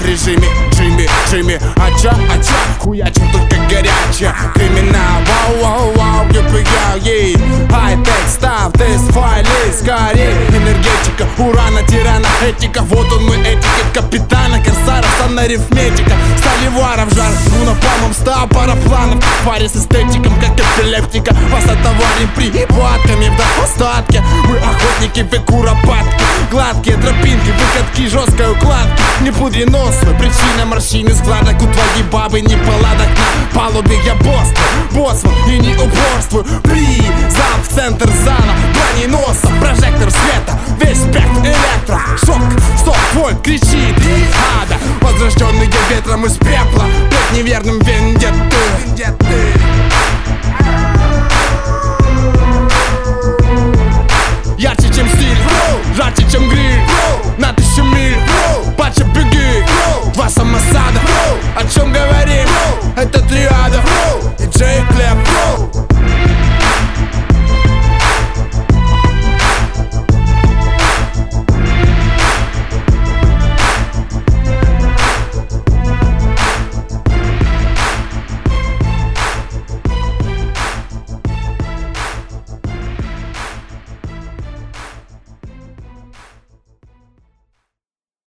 режиме. Джимми, ача, хуячим только горячая. Криминал, вау, ей. Хай-тек, став, тест, файлы, скорее. Энергетика, урана, тирана, этика. Вот он мой этикет капитана Корсара, сан арифметика. Соливаров, жар, лунопалмом, ста парапланов. Паре с эстетиком, как эпилептика. Вас отоварим припадками в достатке. Мы охотники, вы куропатки. Гладкие тропинки, выходки, жесткой укладки. Не пудри нос, причина морщины, складок. У твоей бабы неполадок на палубе. Я боссман и не упорствую. Залп в центр зала, брони носа, прожектор света, весь спектр электро. Шок, 100 вольт кричит и ада. Возрожденные ветром из пепла, пред неверным вендетты. Ярче, чем стиль, жарче, чем гриль.